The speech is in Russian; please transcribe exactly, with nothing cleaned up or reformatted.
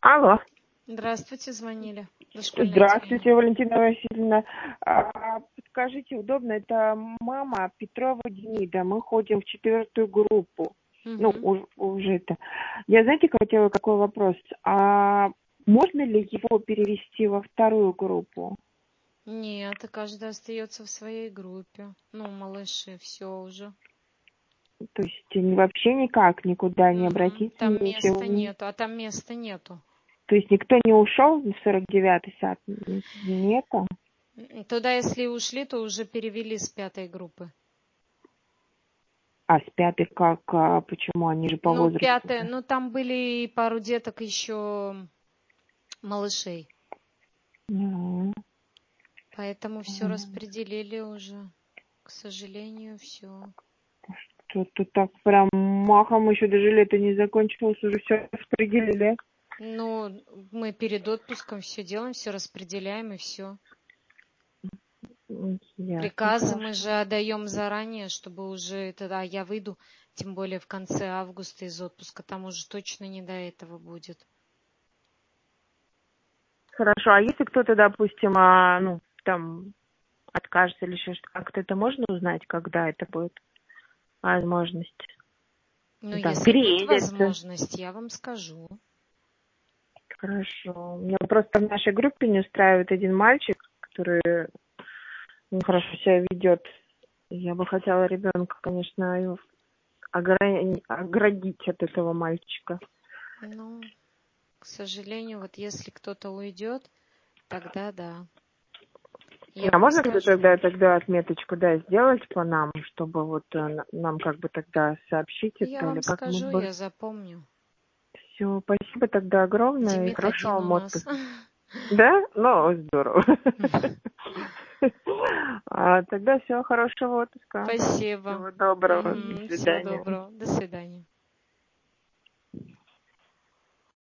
Алло. Здравствуйте, звонили. Дошкольная Здравствуйте, тема. Валентина Васильевна. А, Подскажите, удобно, это мама Петрова Демида. Мы ходим в четвертую группу. Угу. Ну, уж- уже это. Я, знаете, хотела какой вопрос. А можно ли его перевести во вторую группу? Нет, и каждый остается в своей группе. Ну, малыши, все уже. То есть вообще никак, никуда не Мгм. обратиться, Там ничего места не... нету, а там места нету. То есть никто не ушел в сорок девятый сад? Нету? М, Туда, если ушли, то уже перевели с пятой группы. А с пятой как? А почему? Они же по Ну, возрасту. пятая, ну там были и пару деток еще малышей. Мгм. Поэтому все распределили уже. К сожалению, все. Тут так прям махом еще даже лето не закончилось, уже все распределили. Ну, мы перед отпуском все делаем, все распределяем и все. М, Ясно, Приказы мы хорошо. же отдаем заранее, чтобы уже тогда я выйду, тем более в конце августа из отпуска, там уже точно не до этого будет. Хорошо, а если кто-то, допустим, а, ну, там откажется или еще что, как-то это можно узнать, когда это будет возможность? Но Ну, там, если будет переедет. возможность, я вам скажу. Хорошо. Меня просто в нашей группе не устраивает один мальчик, который ну, хорошо себя ведет. Я бы хотела ребенка, конечно, его огра- оградить от этого мальчика. Ну, к сожалению, вот если кто-то уйдет, тогда да. Я А вам можно как-то скажу. тогда, тогда отметочку, да, сделать по нам, чтобы вот э, н- нам как бы тогда сообщить Я это, или вам как мы скажу, бы... я запомню. Все, спасибо тогда огромное и Демид один хорошего у вам нас. отпуска. Да? Ну, здорово. А, Тогда всего хорошего отпуска. Спасибо. Всего доброго. До Мгм. Всего свидания. доброго. До свидания.